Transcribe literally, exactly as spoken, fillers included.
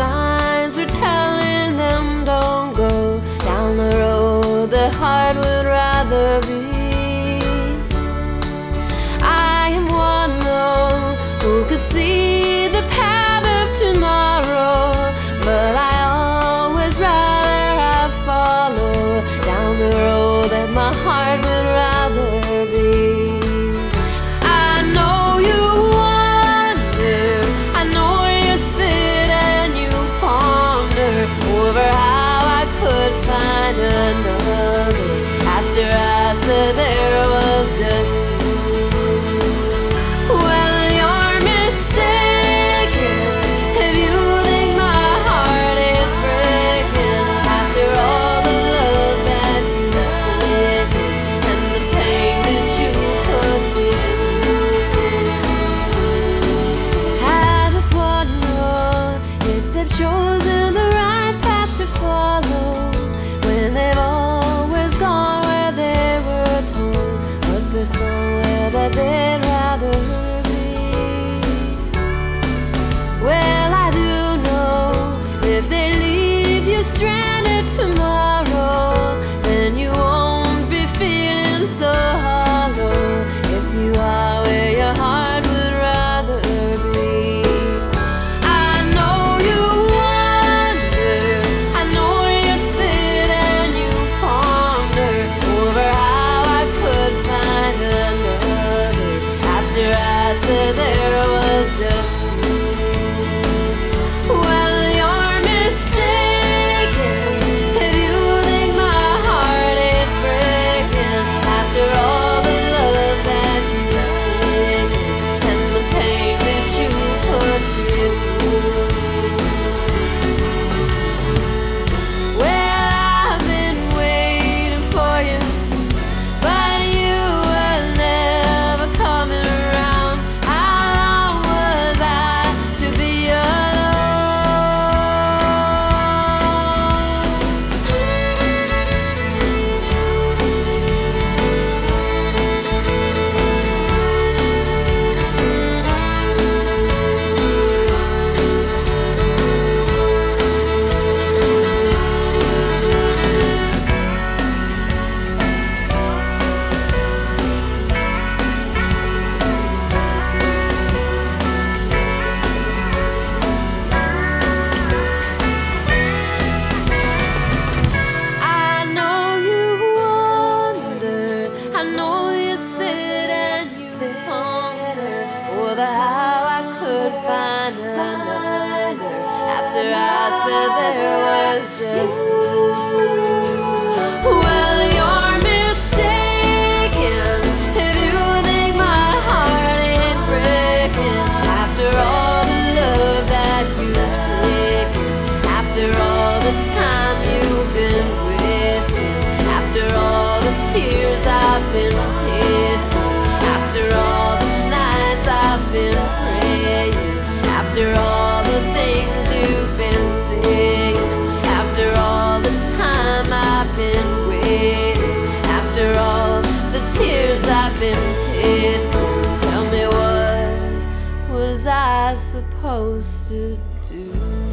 signs were telling them don't go down the road the heart would rather be. I am one though who could see the path of tomorrow, but I always rather have followed down the road that my heart would rather be. I know you wonder, I know you sit and you ponder over how I could find another after I said there was just you. Well, you're mistaken if you think my heart is breaking after all the love that you've taken and the pain that you put me through. I just wonder if they've chosen the right path to follow when they've always gone where they were told, but there's somewhere that they'd rather be. Well, I do know if they leave you stranded tomorrow, then you won't be feeling so hollow if you are where your heart would rather be. I know you wonder, I know you sit and you ponder over how I could find another after I said there was just you. Well, you're mistaken if you think my heart is breaking after all the love that you've taken and the pain that you put me through. Well, I've been waiting for you, but you were never coming around. How long was I to be alone? I know you wonder, I know you sit and you ponder over how I could find another after I said there was just you. Well, you're mistaken if you think my heart ain't breaking after all the love that you've taken, after all the time you've been wasting, after all the tears I've been tasting, after all the nights I've been praying, after all the things you've been saying, after all the time I've been waiting, after all the tears I've been tasting. Tell me, what was I supposed to do?